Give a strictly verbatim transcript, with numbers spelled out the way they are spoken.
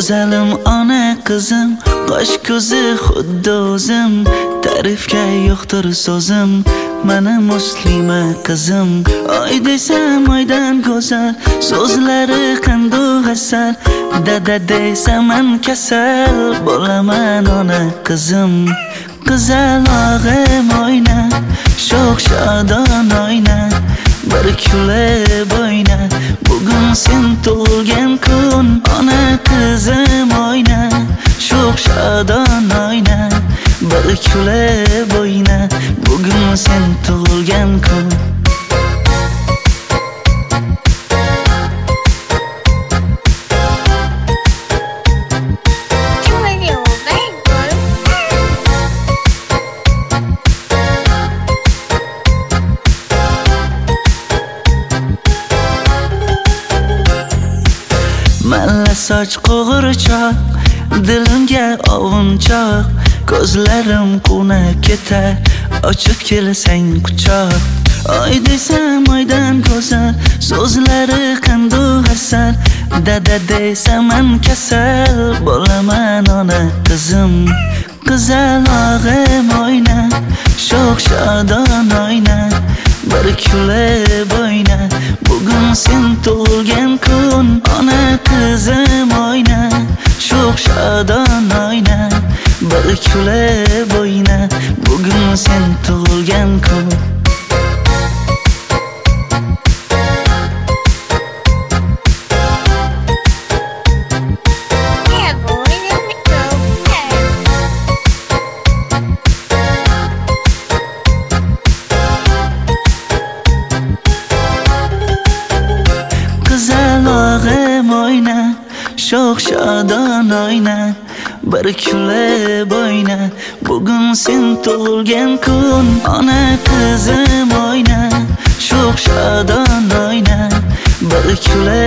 go'zalim ona qizim, qosh ko'zi xuddi o'zim, ta'rifga yo'qdir so'zim, mana muslima qizim. Oy desam oydan go'zal, so'zlari qandoq asal, dada desam man kasal, bo'laman ona qizim. Qizalog'im oyna, sho'x shodon oyna, bir kulib oyna, bugun sen tug'ilgan kun. Ona qizim oyna, sho'x shodon oyna, bir kulib oyna, bugun sen tug'ilgan kun. Malla soch qo'g'irchoq, dilimga ovunchoq, ko'zlarim quvnab ketar, ochib kelsang quchoq. Oy desam oydan go'zal, so'zlari qandoq asal, dada desam man kasal, bo'laman ona qizim. Qizalog'im oyna, sho'x shodon oyna, bir kulib oyna, bugun sen tug'ilgan kun. Ona qizim oyna, sho'x shodon oyna, bir kulib oyna, bugun sen tug'ilgan kun. Qizalog'im oyna, sho'x shodon oyna, bir kulib oyna, bugun sen tug'ilgan kun. Ona qizim oyna, sho'x shodon oyna, bir kulib